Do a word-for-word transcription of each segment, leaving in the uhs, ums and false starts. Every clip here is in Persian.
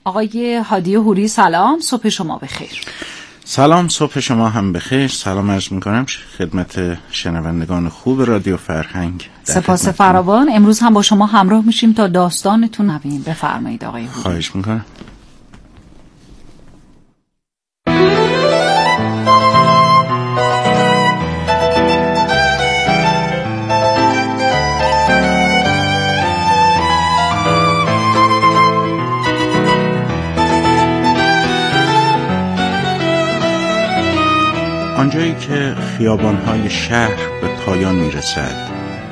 آقای هادی هوری سلام، صبح شما بخیر. سلام، صبح شما هم بخیر. سلام عرض میکنم خدمت شنوندگان خوب رادیو فرهنگ. سپاس فراوان. امروز هم با شما همراه میشیم تا داستانتون نوین. بفرمایید آقای هوری. خواهش میکنم. آنجایی که خیابان‌های شهر به پایان می‌رسد،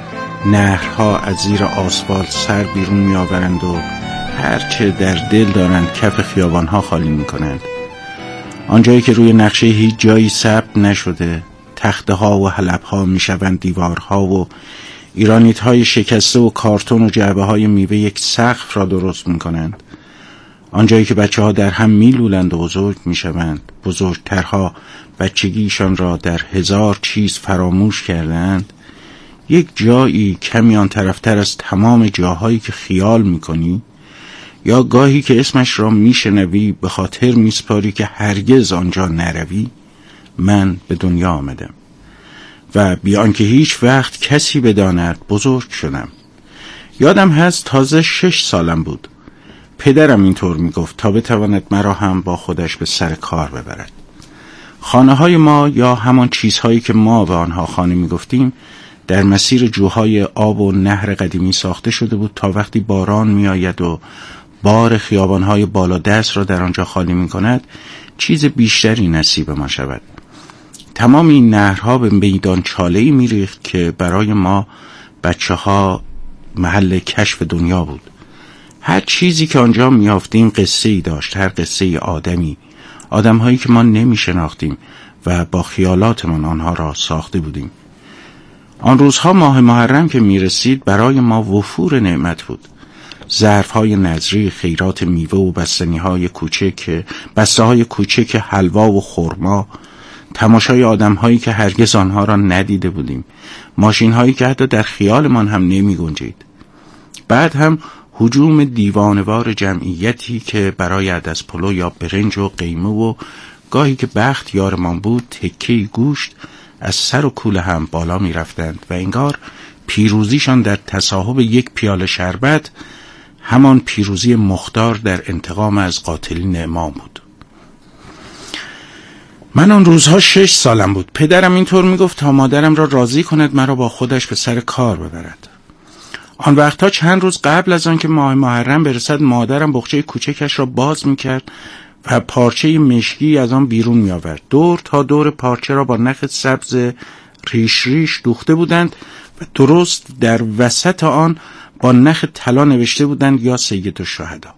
نهرها از زیر آسفالت سر بیرون می‌آورند و هرچه در دل دارند کف خیابان‌ها خالی می‌کنند. آنجایی که روی نقشه هیچ جایی ثبت نشده، تخته‌ها و حلب‌ها می‌شوند دیوارها و ایرانیت‌های شکسته و کارتون و جعبه‌های میوه یک سقف را درست می‌کنند. آنجایی که بچه‌ها در هم میلولند و بزرگ میشوند، بزرگترها بچگیشان را در هزار چیز فراموش کردند، یک جایی کمی آن طرفتر از تمام جاهایی که خیال میکنی یا گاهی که اسمش را میشنوی به خاطر میسپاری که هرگز آنجا نروی، من به دنیا آمدم و بی آنکه هیچ وقت کسی بداند بزرگ شدم. یادم هست تازه شش سالم بود. پدرم اینطور میگفت تا بتواند مرا هم با خودش به سر کار ببرد. خانه های ما یا همان چیزهایی که ما به آنها خانه میگفتیم در مسیر جوهای آب و نهر قدیمی ساخته شده بود تا وقتی باران میآید و بار خیابانهای بالا دست را در آنجا خالی میکند چیز بیشتری نصیب ما شود. تمام این نهرها به میدان چاله‌ای میریخت که برای ما بچه ها محل کشف دنیا بود. هر چیزی که آنجا میافتیم قصه ای داشت، هر قصه ای آدمی، آدم هایی که ما نمی شناختیم و با خیالاتمان آنها را ساخته بودیم. آن روزها ماه محرم که می رسید برای ما وفور نعمت بود. ظرف های نظری، خیرات میوه و بستنی های کوچک، بسته های کوچک حلوا و خرما، تماشای آدم هایی که هرگز آنها را ندیده بودیم، ماشین هایی که حتی در خیالمان هم نمی گنجید. بعد هم هجوم دیوانوار جمعیتی که برای عدس پلو یا برنج و قیمه و گاهی که بخت یارمان بود تکه‌ای گوشت از سر و کوله هم بالا می رفتند و انگار پیروزیشان در تصاحب یک پیاله شربت همان پیروزی مختار در انتقام از قاتلین امام بود. من آن روزها شش سالم بود. پدرم اینطور می گفت تا مادرم را راضی کند مرا با خودش به سر کار ببرد. آن وقتها چند روز قبل از آن که ماه محرم برسد مادرم بخچه کوچکش را باز میکرد و پارچه مشکی از آن بیرون می آورد. دور تا دور پارچه را با نخ سبز ریش ریش دوخته بودند و درست در وسط آن با نخ طلا نوشته بودند یا سید الشهدا.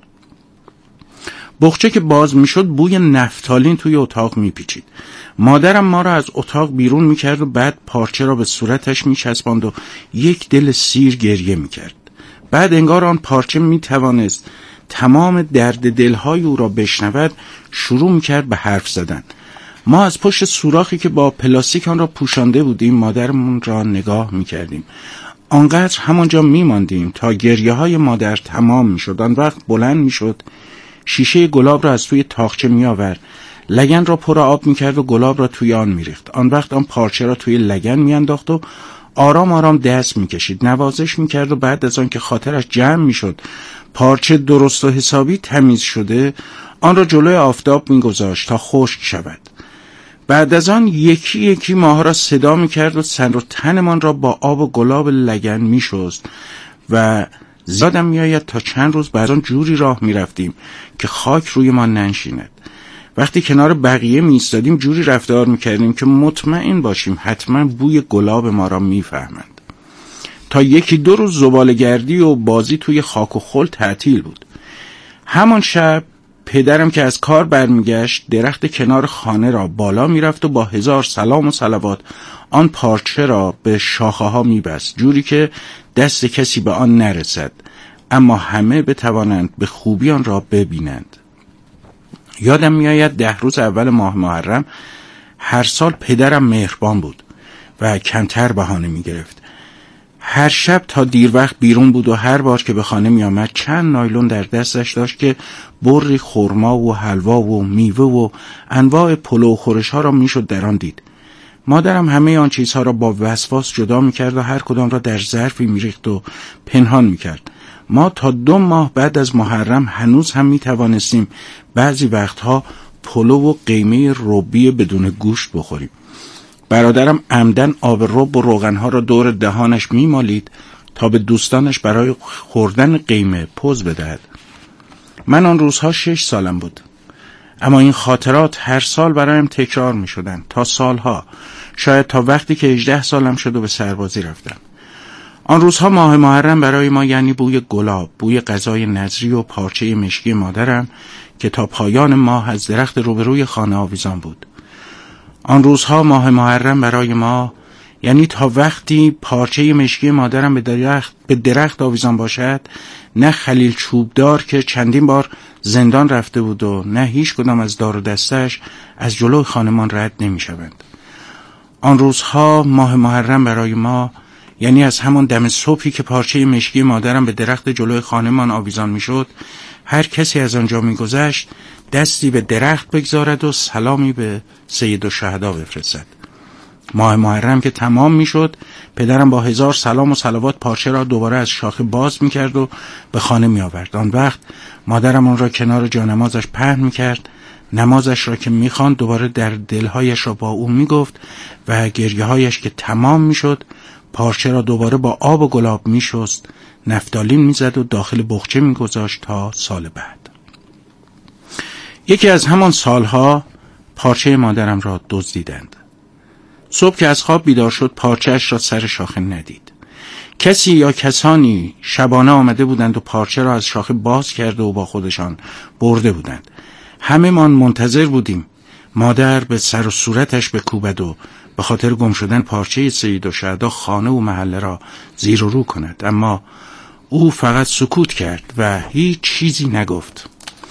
بخچه که باز می شد بوی نفتالین توی اتاق می پیچید. مادرم ما را از اتاق بیرون می کرد و بعد پارچه را به صورتش می چسباند و یک دل سیر گریه می کرد. بعد انگار آن پارچه می توانست تمام درد دلهای او را بشنود شروع می کرد به حرف زدن. ما از پشت سوراخی که با پلاستیک آن را پوشانده بودیم مادرمون را نگاه می کردیم. آنقدر همانجا می ماندیم تا گریه های مادر تمام می شد. آن وقت بلند می شد، شیشه گلاب را از توی تاقچه می آورد، لگن را پر آب می کرد و گلاب را توی آن می ریخت. آن وقت آن پارچه را توی لگن می انداخت و آرام آرام دست می کشید، نوازش می کرد و بعد از آن که خاطرش جمع می شد پارچه درست و حسابی تمیز شده آن را جلوی آفتاب می گذاشت تا خشک شود. بعد از آن یکی یکی ماها را صدا می کرد و سر و تنمان را با آب و گلاب لگن می شست و زیادم می آید تا چند روز بعد آن جوری راه می رفتیم که خاک روی ما ننشیند. وقتی کنار بقیه می ایستادیم جوری رفتار می کردیم که مطمئن باشیم حتما بوی گلاب ما را می فهمند. تا یکی دو روز زباله‌گردی و بازی توی خاک و خل تعطیل بود. همان شب پدرم که از کار برمیگشت درخت کنار خانه را بالا میرفت و با هزار سلام و صلوات آن پارچه را به شاخه ها میبست جوری که دست کسی به آن نرسد اما همه بتوانند به خوبی آن را ببینند. یادم میآید ده روز اول ماه محرم هر سال پدرم مهربان بود و کمتر بهانه میگرفت. هر شب تا دیر وقت بیرون بود و هر بار که به خانه می آمد چند نایلون در دستش داشت که بری خرما و حلوا و میوه و انواع پلو و خورش ها را می شد در آن دید. مادرم همه آن چیزها را با وسواس جدا می کرد و هر کدام را در ظرفی می ریخت و پنهان می کرد. ما تا دو ماه بعد از محرم هنوز هم می توانستیم بعضی وقتها پلو و قیمه ربی بدون گوشت بخوریم. برادرم عمدن آب رب و روغنها را دور دهانش می مالید تا به دوستانش برای خوردن قیمه پوز بدهد. من آن روزها شش سالم بود، اما این خاطرات هر سال برایم تکرار می شدن تا سالها، شاید تا وقتی که هجده سالم شد و به سربازی رفتم. آن روزها ماه محرم برای ما یعنی بوی گلاب، بوی غذای نظری و پارچه مشکی مادرم که تا پایان ماه از درخت روبروی خانه آویزان بود. آن روزها ماه محرم برای ما یعنی تا وقتی پارچه مشکی مادرم به درخت به درخت آویزان باشد، نه خلیل چوبدار که چندین بار زندان رفته بود و نه هیچ کدام از دار و دستش از جلوی خانمان رد نمی شوند. آن روزها ماه محرم برای ما یعنی از همان دم صبحی که پارچه مشکی مادرم به درخت جلوی خانمان آویزان می شد، هر کسی از آنجا می گذشت دستی به درخت بگذارد و سلامی به سید الشهدا بفرستد. ماه محرم که تمام می شد، پدرم با هزار سلام و صلوات پارچه را دوباره از شاخه باز می کرد و به خانه می آورد. آن وقت مادرم آن را کنار جانمازش پهن می کرد، نمازش را که می خواند دوباره در دلهایش را با او می گفت و گریه هایش که تمام می شد پارچه را دوباره با آب و گلاب می شست، نفتالین می زد و داخل بخچه می گذاشت تا سال بعد. یکی از همان سالها پارچه مادرم را دزدیدند. صبح که از خواب بیدار شد پارچه‌اش را سر شاخه ندید. کسی یا کسانی شبانه آمده بودند و پارچه را از شاخه باز کرده و با خودشان برده بودند. همه ما منتظر بودیم مادر به سر و صورتش بکوبد و به خاطر گم شدن پارچه سید الشهدا خانه و محله را زیر و رو کند، اما او فقط سکوت کرد و هیچ چیزی نگفت.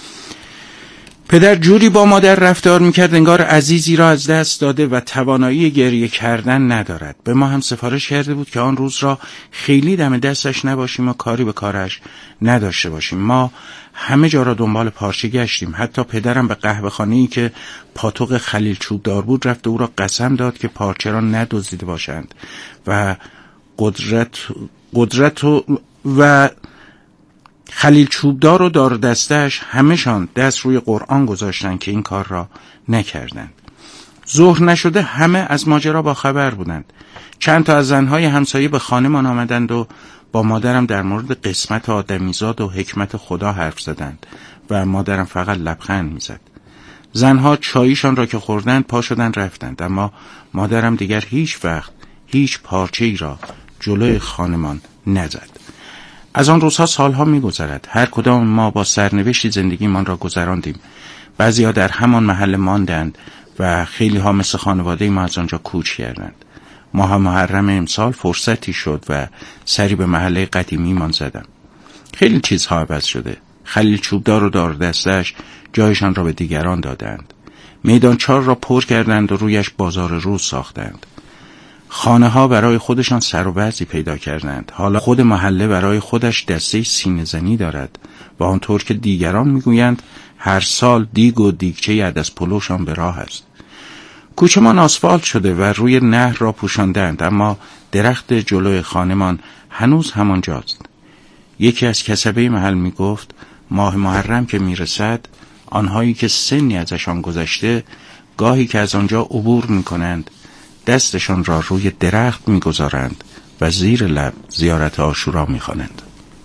پدر جوری با مادر رفتار میکرد انگار عزیزی را از دست داده و توانایی گریه کردن ندارد. به ما هم سفارش کرده بود که آن روز را خیلی دم دستش نباشیم و کاری به کارش نداشته باشیم. ما همه جا را دنبال پارچه گشتیم، حتی پدرم به قهوه خانه‌ای که پاتوق خلیل چوبدار بود رفت و او را قسم داد که پارچه را ندزدیده باشند و قدرت قدرت و, و خلیل چوبدار و دار دستش همه‌شان دست روی قرآن گذاشتند که این کار را نکردند. ظهر نشده همه از ماجرا با خبر بودند. چند تا از زنهای همسایه به خانه من آمدند و با مادرم در مورد قسمت آدمیزاد و حکمت خدا حرف زدند و مادرم فقط لبخند میزد. زنها چاییشان را که خوردند پا شدند رفتند، اما مادرم دیگر هیچ وقت هیچ پارچه‌ای را جلوی خانمان نزد. از آن روزها سالها می‌گذرد. هر کدام ما با سرنوشتی زندگیمان را گذراندیم. بعضی‌ها در همان محل ماندند و خیلی ها مثل خانواده ما از آنجا کوچ کردند. ماه محرم امسال فرصتی شد و سری به محله قدیمی من زدم. خیلی چیزها عوض شده. خلیل چوبدار و دار دستش جایشان را به دیگران دادند. میدان چار را پر کردند و رویش بازار روز ساختند. خانه ها برای خودشان سر و وضعی پیدا کردند. حالا خود محله برای خودش دسته سینه زنی دارد و آنطور که دیگران میگویند هر سال دیگ و دیگچه عدس پلوشان به راه است. کوچه‌مان آسفالت شده و روی نهر را پوشاندند، اما درخت جلوی خانه‌مان هنوز همانجاست. یکی از کسبه محل میگفت ماه محرم که میرسد آنهایی که سنی ازشان گذشته گاهی که از آنجا عبور میکنند دستشان را روی درخت میگذارند و زیر لب زیارت عاشورا میخوانند.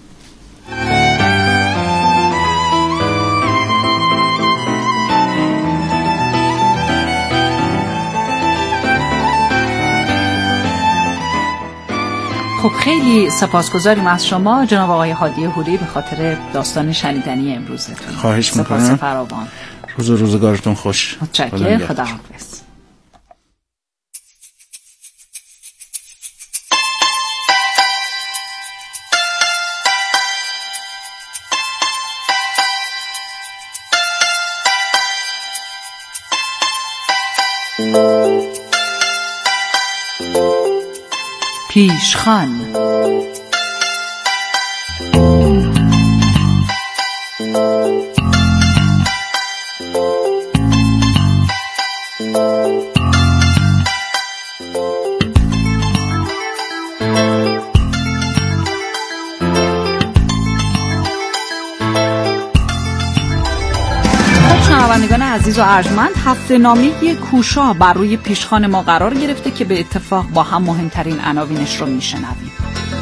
خب خیلی سپاسگزاریم از شما جناب آقای هادی حوری به خاطر داستان شنیدنی امروزتون. خواهش میکنم. سپاس فراوان. روز و روزگارتون خوش. متشکرم. خداحافظ. پیشخوان شنوندگان عزیز و ارجمند، هفته نامه کوشا بر روی پیشخوان ما قرار گرفته که به اتفاق با هم مهمترین عناوینش رو میشنویم.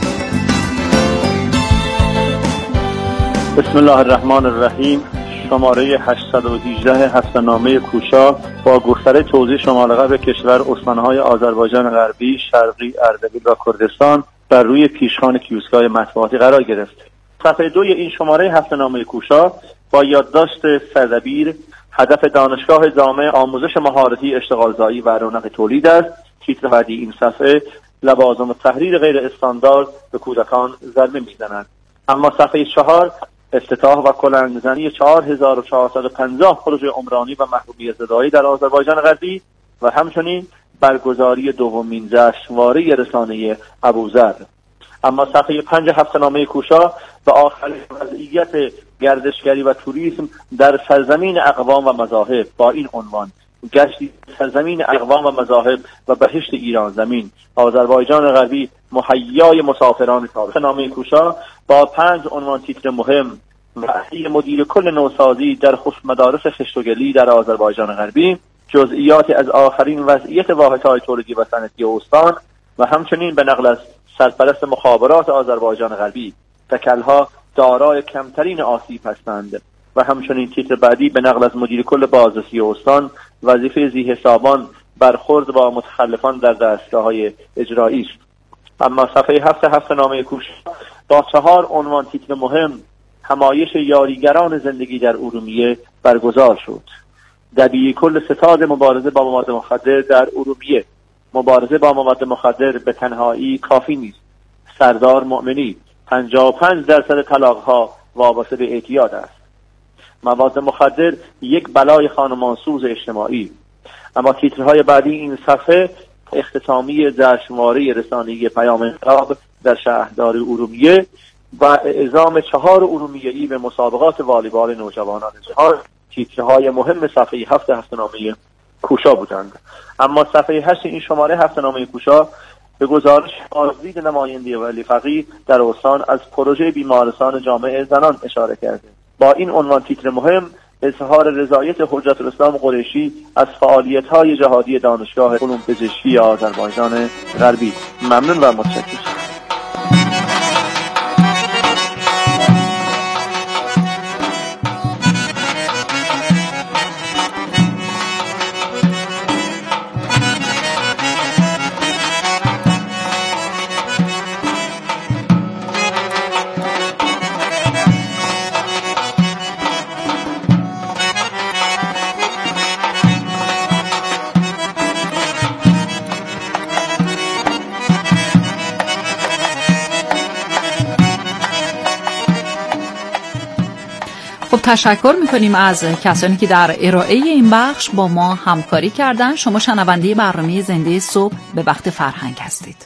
بسم الله الرحمن الرحیم. شماره هشتصد و هجده هفته نامه کوشا با گستره توضیح شمال غرب کشور، استانهای آذربایجان غربی، شرقی، اردبیل و کردستان بر روی پیشخوان کیوسک‌های مطبوعاتی قرار گرفت. صفحه دوی این شماره هفته نامه کوشا با یادداشت سردبیر هدف دانشگاه جامع آموزش مهارتی اشتغالزایی و رونق تولید است. تیتر بعدی این صفحه لوازم تحریر غیر استاندارد به کودکان ضربه میزنند. اما صفحه چهار افتتاح و کلنگزنی چهار هزار و چهارصد و پنجاه پروژه عمرانی و محبوبیت زدایی در آذربایجان غربی و همچنین برگزاری دومین جشنواره رسانه ابوذر. اما صفحه پنج هفته نامه کوشا به آخرین وضعیت گردشگری و توریسم در سرزمین اقوام و مذاهب با این عنوان: گشتی سرزمین اقوام و مذاهب و بهشت ایران زمین، آذربایجان غربی مهیای مسافران تاریخ. نامه کوشا با پنج عنوان تیتر مهم: وعده مدیر کل نوسازی در خصوص مدارس خشتوگلی در آذربایجان غربی، جزئیات از آخرین وضعیت واحدهای تولیدی و صنعتی استان و همچنین به نقل از سرپرست مخابرات آذربایجان غربی، تکلها دارای کمترین آسیب هستند. و همچنین تیتر بعدی به نقل از مدیر کل بازرسی استان، وظیفه ذی حسابان برخورد با متخلفان در دستگاه‌های اجرایی است. اما صفحه هفت هفته نامه کوشا با چهار عنوان تیتر مهم: همایش یاریگران زندگی در ارومیه برگزار شد. دبیر کل ستاد مبارزه با مواد مخدر در ارومیه: مبارزه با مواد مخدر به تنهایی کافی نیست. سردار مؤمنی: پنجاه و پنج درصد طلاق‌ها وابسته به اعتیاد است. مواد مخدر یک بلای خانمانسوز اجتماعی. اما تیترهای بعدی این صفحه اختتامی جشنواره رسانه‌ای پیام انقلاب در شهردار ارومیه و اعزام چهار ارومیه‌ای به مسابقات والیبال نوجوانان جهان تیترهای مهم صفحه هفت هفته نامه کوشا بودند. اما صفحه هشت این شماره هفته نامه کوشا به گزارش بازدید نماینده ولی فقیه در استان از پروژه بیمارستان جامع زنان اشاره کرده. با این عنوان تیتر مهم: اظهار رضایت حجت الاسلام قریشی از فعالیت‌های جهادی دانشگاه علوم پزشکی آذربایجان غربی. ممنون و متشکرم. خب تشکر میکنیم از کسانی که در ارائه این بخش با ما همکاری کردن. شما شنونده برنامه زنده صبح به وقت فرهنگ هستید.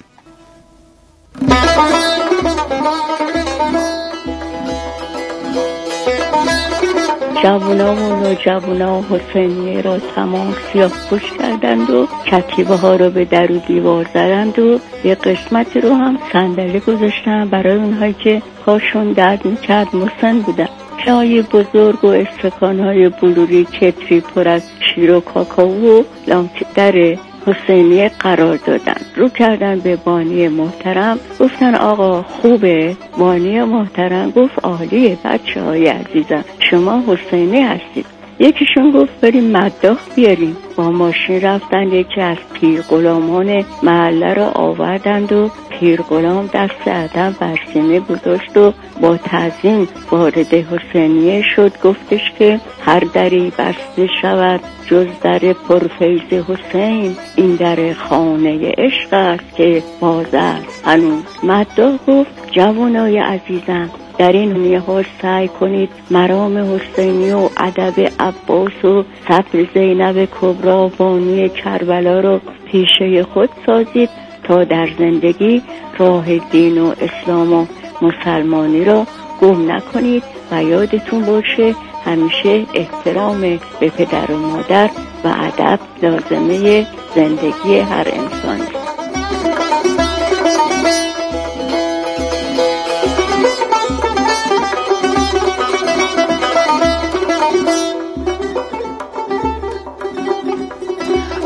جوونا و نوجوانا حسینیه را تمام سیاه پوش کردند و کتیبه ها را به در و دیوار زدند و یه قسمتی رو هم صندلی گذاشتن برای اونهایی که پاشون درد میکرد مسن بودن. چای بزرگ و استکان‌های بلوری کتری پر از شیر و کاکائو و لامپ در حسینیه قرار دادن. رو کردن به بانی محترم، گفتن آقا خوبه؟ بانی محترم گفت عالیه بچه های عزیزم، شما حسینی هستید. یکیشون گفت بریم مداح بیاریم. با ماشین رفتن، یکی از پیر غلامان محله را آوردند و پیر غلام دست ادب بر سینه گذاشت و با تعظیم وارد حسینیه شد. گفتش که هر دری بسته شود جز در پرفیض حسین، این در خانه عشق است که باز است هنوز. مداح گفت جوانای عزیزم، در این دنیا ها سعی کنید مرام حسینی و ادب عباس و صبر زینب کبری بانی کربلا رو پیشه خود سازید تا در زندگی راه دین و اسلام و مسلمانی را گم نکنید و یادتون باشه همیشه احترام به پدر و مادر و ادب لازمه زندگی هر انسانی.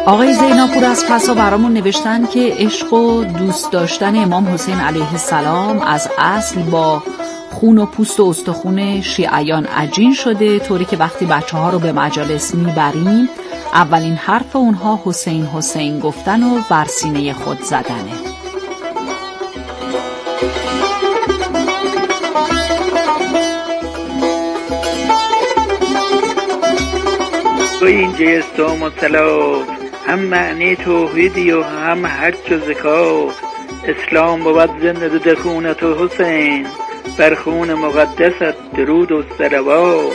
آقای زیناپور از پسا برامون نوشتن که عشق و دوست داشتن امام حسین علیه السلام از اصل با خون و پوست و استخون شیعیان عجین شده، طوری که وقتی بچه ها رو به مجالس میبریم اولین حرف اونها حسین حسین گفتن و بر سینه خود زدنه. و این جست و مطلوب هم معنی توحیدی و هم حج و زکات. اسلام بود زنده در خون تو حسین، بر خون مقدست درود و صلوات.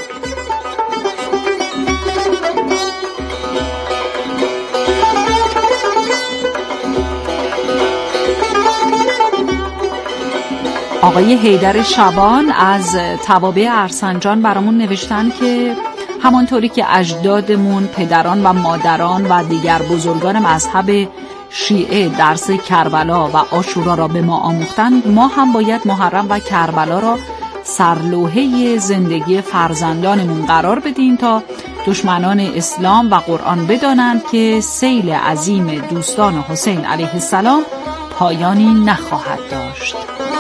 آقای حیدر شبان از توابع ارسنجان برامون نوشتن که همانطوری که اجدادمون، پدران و مادران و دیگر بزرگان مذهب شیعه درس کربلا و عاشورا را به ما آموختند، ما هم باید محرم و کربلا را سرلوحه زندگی فرزندانمون قرار بدیم تا دشمنان اسلام و قرآن بدانند که سیل عظیم دوستان حسین علیه السلام پایانی نخواهد داشت.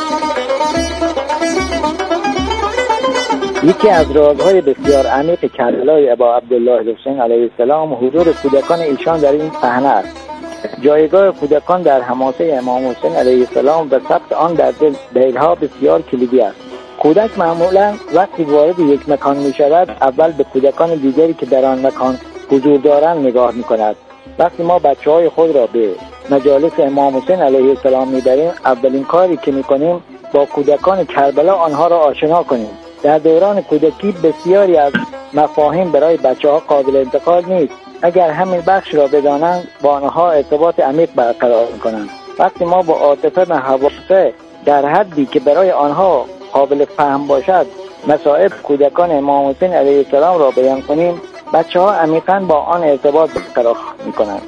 یکی از رازهای بسیار عمیق کربلای ابا عبدالله حسین علیه السلام حضور کودکان ایشان در این صحنه است. جایگاه کودکان در حماسه امام حسین علیه السلام و ثبت آن در دلها بسیار کلیدی است. کودک معمولا وقتی وارد یک مکان می شود اول به کودکان دیگری که در آن مکان حضور دارند نگاه می کند. وقتی ما بچه های خود را به مجالس امام حسین علیه السلام می بریم، اولین کاری که می کنیم با کودکان کربلا آنها را آشنا کنیم. در دوران کودکی بسیاری از مفاهیم برای بچه ها قابل انتقال نیست. اگر همین بخش را بدانند با آنها ارتباط عمیق برقرار می‌کنند. وقتی ما با عاطفه و حواسه در حدی که برای آنها قابل فهم باشد مصائب کودکان امام حسین علیه السلام را بیان کنیم، بچه ها عمیقاً با آن ارتباط برقرار می‌کنند.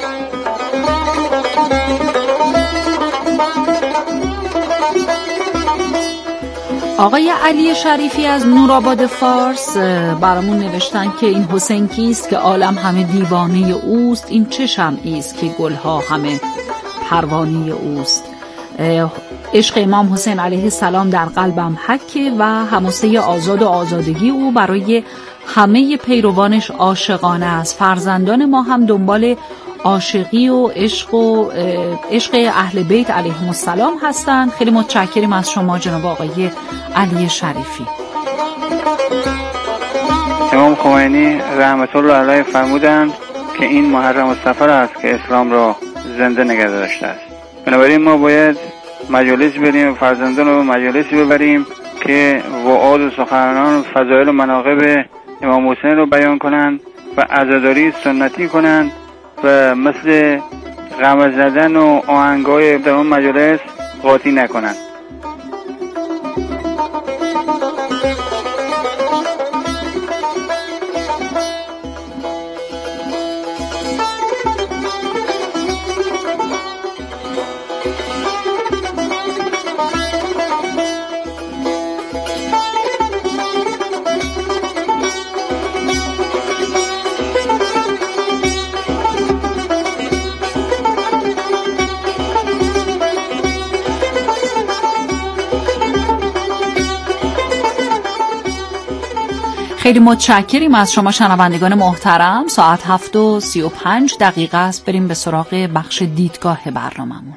آقای علی شریفی از نورآباد فارس برامون نوشتن که این حسین کیست که عالم همه دیوانه اوست، این چه شمعی است که گلها همه پروانه اوست. عشق امام حسین علیه السلام در قلبم حکه و حماسه آزاد و آزادگی او برای همه پیروانش عاشقانه است. فرزندان ما هم دنبال عاشقی و عشق و عشق اهل بیت علیهم السلام هستند. خیلی متشکریم از شما جناب آقای علی شریفی. امام خمینی رحمت الله علیه فرمودند که این محرم السفر است که اسلام را زنده نگه داشته است. بنابراین ما باید مجالس بریم، فرزندان رو مجالسی ببریم که وعاد و سخنان فضایل و مناقب امام حسین رو بیان کنند و عزاداری سنتی کنند و مثل غم زدن و آهنگای در اون مجالس قاطی نکنند. خیلی متشکریم از شما شنوندگان محترم. ساعت هفت و سی و پنج دقیقه است. بریم به سراغ بخش دیدگاه برنامه‌مون.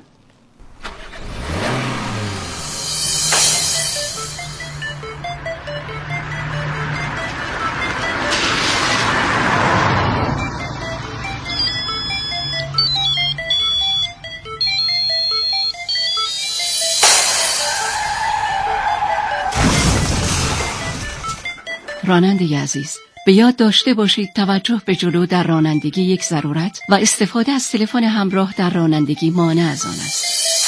راننده عزیز، به یاد داشته باشید توجه به جلو در رانندگی یک ضرورت و استفاده از تلفن همراه در رانندگی مانع از آن است.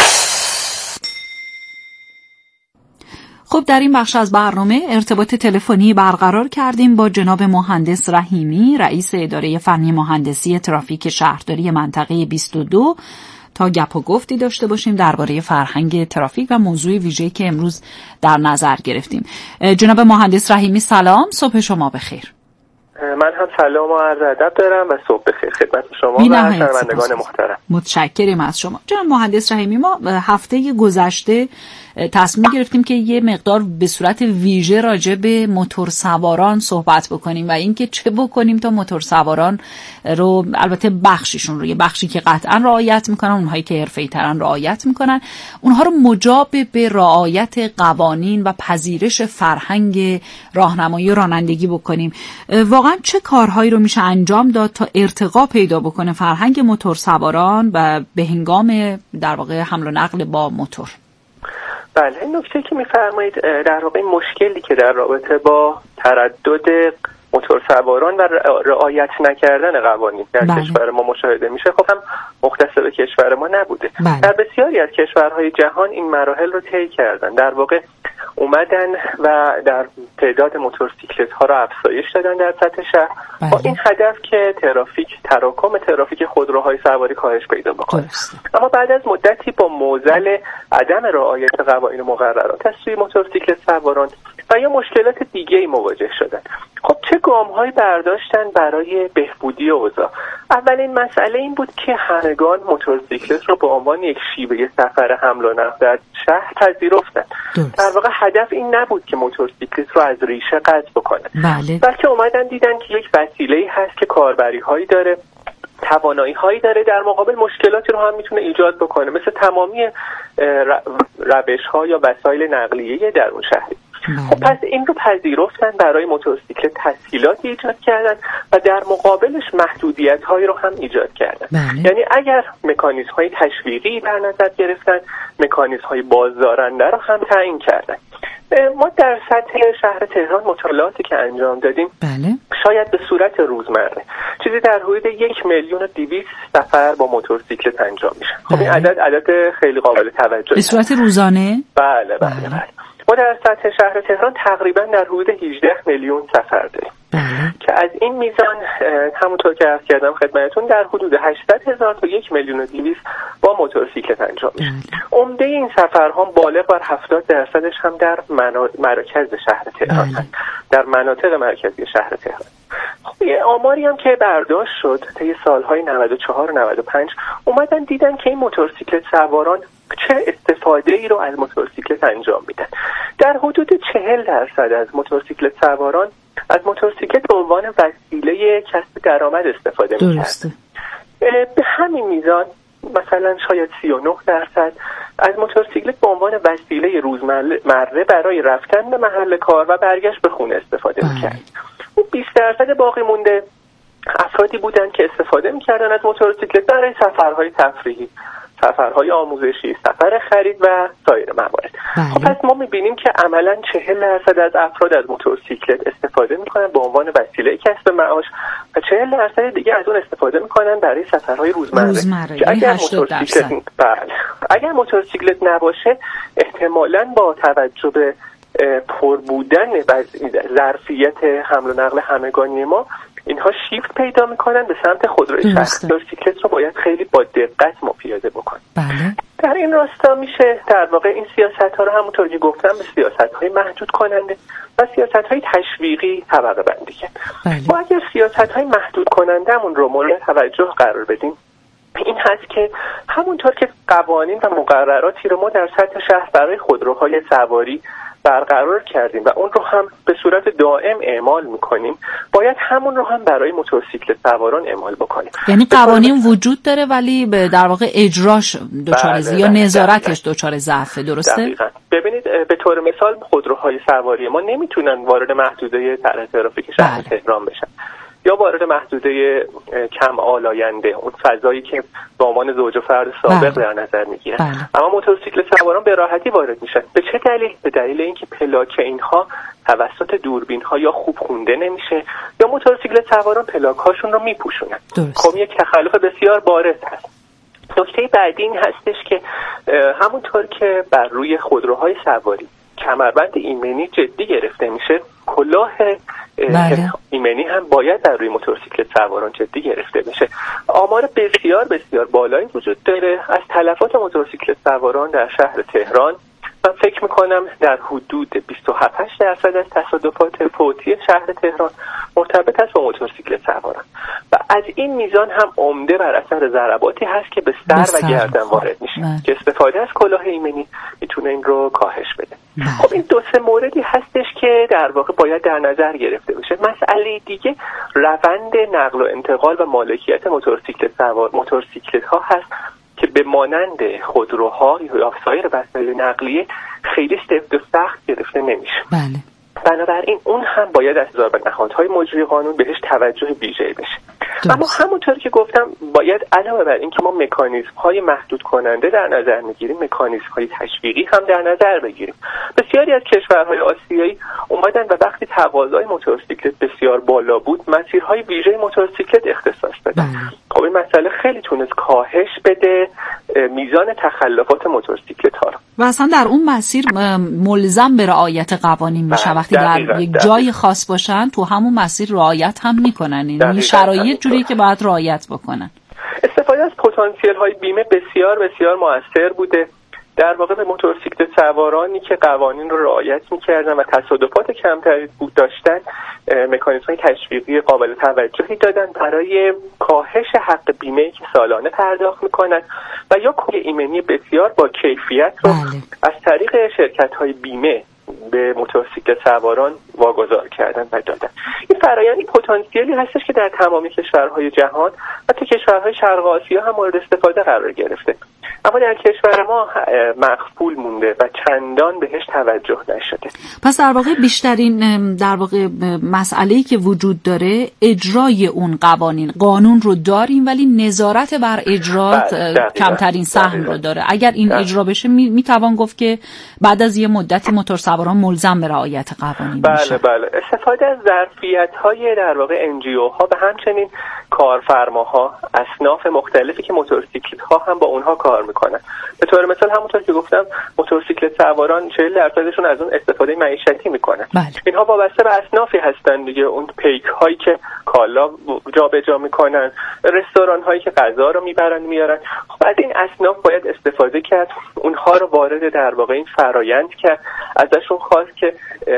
خب در این بخش از برنامه ارتباط تلفنی برقرار کردیم با جناب مهندس رحیمی، رئیس اداره فنی مهندسی ترافیک شهرداری منطقه بیست و دو، تا گپ و گفتی داشته باشیم درباره فرهنگ ترافیک و موضوع ویژه‌ای که امروز در نظر گرفتیم. جناب مهندس رحیمی سلام، صبح شما بخیر. من هم سلام و عرض ادب دارم و صبح بخیر خدمت شما و شنوندگان محترم. متشکرم از شما. جناب مهندس رحیمی، ما هفته گذشته تصمیم گرفتیم که یه مقدار به صورت ویژه راجع به موتور سواران صحبت بکنیم و اینکه چه بکنیم تا موتور سواران رو، البته بخشیشون رو، یه بخشی که قطعا رعایت میکنن، اونهایی که حرفه‌ای ترن رعایت میکنن، اونها رو مجاب به رعایت قوانین و پذیرش فرهنگ راهنمایی و رانندگی بکنیم. واقعا چه کارهایی رو میشه انجام داد تا ارتقا پیدا بکنه فرهنگ موتور سواران و به هنگام در واقع حمل و نقل با موتور؟ بله، این نکته که میفرمایید در واقع مشکلی که در رابطه با تردد موتور سواران و رعایت نکردن قوانین در بله. کشور ما مشاهده میشه، خب هم مختص به کشور ما نبوده. بله. در بسیاری از کشورهای جهان این مراحل رو طی کردن، در واقع اومدن و در تعداد موتورسیکلت ها رو افزایش دادن در سطح شهر بله. با این هدف که ترافیک تراکم ترافیک خودروهای سواری کاهش پیدا بکنه. اما بعد از مدتی با معضل عدم رعایت قوانین و مقررات از سوی موتورسیکلت سواران و یا مشکلات دیگه‌ای مواجه شدن. خب چه گام‌هایی برداشتن برای بهبودی اوضاع؟ اولین مسئله این بود که همگان موتورسیکلت رو به عنوان یک شیوه سفر حمل و نقل در شهر پذیرفتن. در واقع هدف این نبود که موتورسیکلت رو از ریشه قطع بکنه، بله. بلکه اومدن دیدن که یک وسیله‌ای هست که کاربری‌هایی داره، توانایی هایی داره، در مقابل مشکلاتی رو هم میتونه ایجاد بکنه، مثل تمامی روش ها یا وسایل نقلیه در اون شهری. خب پس این رو پذیرفتن، برای موتورسیکلت تسهیلاتی ایجاد کردن و در مقابلش محدودیت هایی رو هم ایجاد کردن. بله. یعنی اگر مکانیزم های تشویقی در نظر گرفتن، مکانیزم های بازدارنده رو هم تعیین کردن. ما در سطح شهر تهران مطالعاتی که انجام دادیم بله. شاید به صورت روزمره چیزی در حدود یک میلیون و دویست سفر با موتورسیکلت انجام میشه. خب این عدد عدد خیلی قابل توجهی. به صورت روزانه؟ بله بله بله. بله. ما در سطح شهر تهران تقریبا در حدود هجده میلیون سفر داریم بله. که از این میزان همونطور که عرض کردم خدمتتون در حدود هشتصد هزار تا یک میلیون و دویست با موتورسیکلت انجام میشه. عمده این سفرها بالغ بر هفتاد درصدش هم در مرکز شهر تهران بله. هست، در مناطق مرکزی شهر تهران. خب یه آماری هم که برداشت شد طی سالهای نود و چهار و نود و پنج، اومدن دیدن که این موتورسیکلت سواران چه استفاده ای رو از موتورسیکلت انجام میدن. در حدود چهل درصد از موتورسیکلت سواران از موتورسیکلت به عنوان وسیله کسب درآمد استفاده می‌کنند. به همین میزان مثلا شاید سی و نه درصد از موتورسیکلت به عنوان وسیله روزمره برای رفتن به محل کار و برگشت به خونه استفاده می‌کرد. اون بیست درصد باقی مونده افرادی بودند که استفاده می‌کردن از موتورسیکلت برای سفرهای تفریحی، سفرهای آموزشی، سفر خرید و سایر موارد. خب پس ما می‌بینیم که عملاً چهل درصد از افراد از موتورسیکلت استفاده می‌کنن به عنوان وسیله کسب معاش و چهل درصد دیگه از اون استفاده می‌کنن برای سفرهای روزمره. روزمره. که اگر موتورسیکلت بله اگر موتورسیکلت نباشه احتمالاً با توجه به پر بودن ظرفیت حمل و نقل همگانی ما اینها شیفت پیدا میکنن به سمت خودروی شخصی. موتورسیکلت رو باید خیلی با دقت ما پیاده بکنیم. بله. در این راستا میشه در واقع این سیاست ها رو همونطور که گفتم به سیاست های محدود کننده و سیاست های تشویقی طبقه بندی کرد. بله. ما اگر سیاست های محدود کننده‌مون رو مورد توجه قرار بدیم، این هست که همونطور که قوانین و مقرراتی رو ما در سطح شهر برای خودروهای سواری برقرار کردیم و اون رو هم به صورت دائم اعمال میکنیم، باید همون رو هم برای موتورسیکلت سواران اعمال بکنیم. یعنی قوانین وجود داره ولی در واقع اجراش دچار ضعف یا نظارتش دچار ضعف، درسته؟ دقیقاً. ببینید به طور مثال خودروهای سواری ما نمیتونن وارد محدوده طرح ترافیک شهر بله. تهران بشن یا وارد محدوده کم آلاینده، اون فضایی که به عنوان زوج و فرد سابق در نظر میگیرن. بله. اما موتورسیکلت سواران به راحتی وارد میشن. به چه دلیل؟ به دلیل اینکه پلاک اینها توسط دوربین ها یا خوب خونده نمیشه یا موتورسیکلت سواران پلاک هاشون رو میپوشونن. خب یک تخلف بسیار بارز هست. نکته بعدی این هستش که همونطور که بر روی خودروهای سواری کمربند ایمنی جدی گرفته میشه، کلاه بله. ایمنی هم باید در روی موتورسیکلت سواران جدی گرفته بشه. آمار بسیار بسیار بالایی وجود داره از تلفات موتورسیکلت سواران در شهر تهران. من فکر میکنم در حدود بیست و هفت درصد از تصادفات فوتی شهر تهران مرتبط است با موتورسیکلت سواران و از این میزان هم عمده بر اثر ضرباتی هست که به سر و گردن وارد میشه که استفاده از کلاه ایمنی میتونه این رو کاهش بده. خب این دو سه موردی هستش که در واقع باید در نظر گرفته بشه. مسئله دیگه روند نقل و انتقال و مالکیت موتورسیکلت سوار موتورسیکلت ها هست که به مانند خودروها یا سایر وسایل نقلیه خیلی سفت و سخت گرفته نمیشه. بله. بنابراین اون هم باید از نظر نهادهای مجری قانون بهش توجه ویژه‌ای بشه. درست. اما همونطور که گفتم باید علاوه بر این که ما مکانیزم های محدود کننده در نظر میگیریم، مکانیزم های تشویقی هم در نظر بگیریم. بسیاری از کشورهای آسیایی اومدن و وقتی تقاضای موتورسیکلت بسیار بالا بود مسیرهای ویژه موتورسیکلت اختصاص دادن. خب این مسئله خیلی تونست کاهش بده میزان تخلفات موتورسیکلت ها رو. و اصلا در اون مسیر ملزم به رعایت قوانین میشه. وقتی در یک جای خاص باشن تو همون مسیر رعایت هم میکنن. این شرایط جوری که باید رعایت بکنن. استفاده از پتانسیل های بیمه بسیار بسیار موثر بوده. در واقع به موتورسیکلت سوارانی که قوانین رو رعایت میکردن و تصادفات کمتری بود داشتن مکانیزم‌های تشویقی قابل توجهی دادن برای کاهش حق بیمه‌ای که سالانه پرداخت میکنن و یا کلاه ایمنی بسیار با کیفیت رو بله. از طریق شرکت‌های بیمه به موتورسیکلت سواران واگذار کردن و دادن. این فرآیندی پتانسیلی هستش که در تمامی کشورهای جهان و تا کشورهای شرق آسیا هم مورد استفاده قرار گرفته. اما در کشور ما مخفول مونده و چندان بهش توجه نشده. پس در واقع بیشترین در واقع مسئله‌ای که وجود داره اجرای اون قوانین. قانون رو داریم ولی نظارت بر اجرات کمترین سهم رو داره. اگر این دقیقا. اجرا بشه میتوان گفت که بعد از یه مدتی موتورسواران ملزم به رعایت قوانین بله میشه. بله بله. استفاده از ظرفیت‌های در واقع ان جی او ها و همچنین کارفرماها اصناف مختلفی که موتورسیکلت ها هم با اونها کار میکنن. به طور مثال همونطور که گفتم موتورسیکلت سواران چهل درصدشون از اون استفاده معیشتی میکنن. بله. اینها وابسته به اصنافی هستن دیگه، اون پیک هایی که کالا جابجا میکنن، رستوران هایی که غذا رو میبرن میارن. خب از این اصناف باید استفاده کرد، اونها رو وارد در واقع این فرایند کرد، ازشون خواست که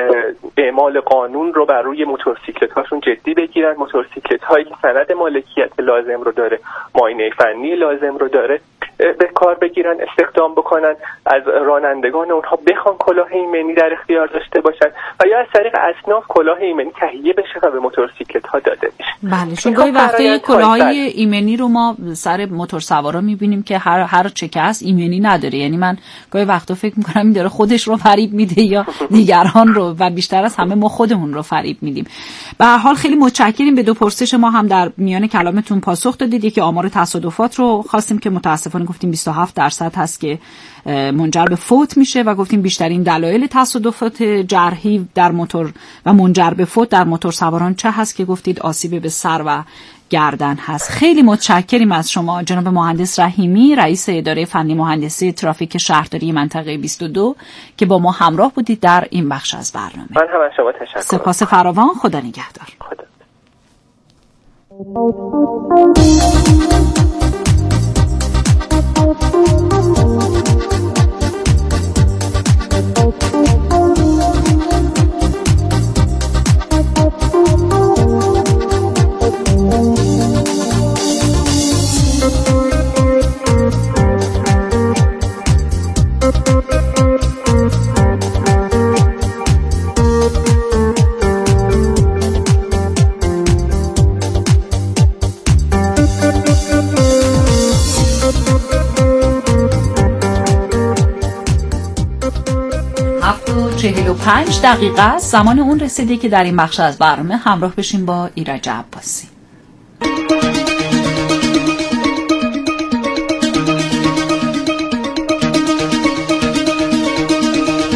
اعمال قانون رو بر روی موتورسیکلت هاشون جدی بگیرن. موتورسیکلت هایی که سند مالکیت لازم رو داره، معاینه فنی لازم رو داره به کار بگیرن، استخدام بکنن، از رانندگان اونها بخوان کلاه ایمنی در اختیار داشته باشن و یا از طریق اصناف کلاه ایمنی تهیه بشه و به موتورسیکلت ها داده بشه. بله، چون گاهی وقتا کلاهای ایمنی رو ما سر موتورسوارا میبینیم که هر هر چکه هست ایمنی نداره. یعنی من گاهی وقتا فکر میکنم این داره خودش رو فریب میده یا دیگران رو و بیشتر از همه ما خودمون رو فریب میدیم. به هر حال خیلی متشکریم. به دو پرسش ما هم در میان کلامتون پاسخ دادید. یکی آمار تصادفات رو خواستیم که متاسفانه گفتیم بیست و هفت درصد هست که منجر به فوت میشه و گفتیم بیشترین دلایل تصادفات جرحی در موتور و منجر به فوت در موتور سواران چه هست که گفتید آسیب به سر و گردن هست. خیلی متشکریم از شما جناب مهندس رحیمی، رئیس اداره فنی مهندسی ترافیک شهرداری منطقه بیست و دو که با ما همراه بودید در این بخش از برنامه. من هم از شما تشکر. سپاس فراوان. خدا نگهدار. خدا. چهل و پنج دقیقه است زمان اون رسیده که در این بخش از برنامه همراه بشیم با ایرج عباسی.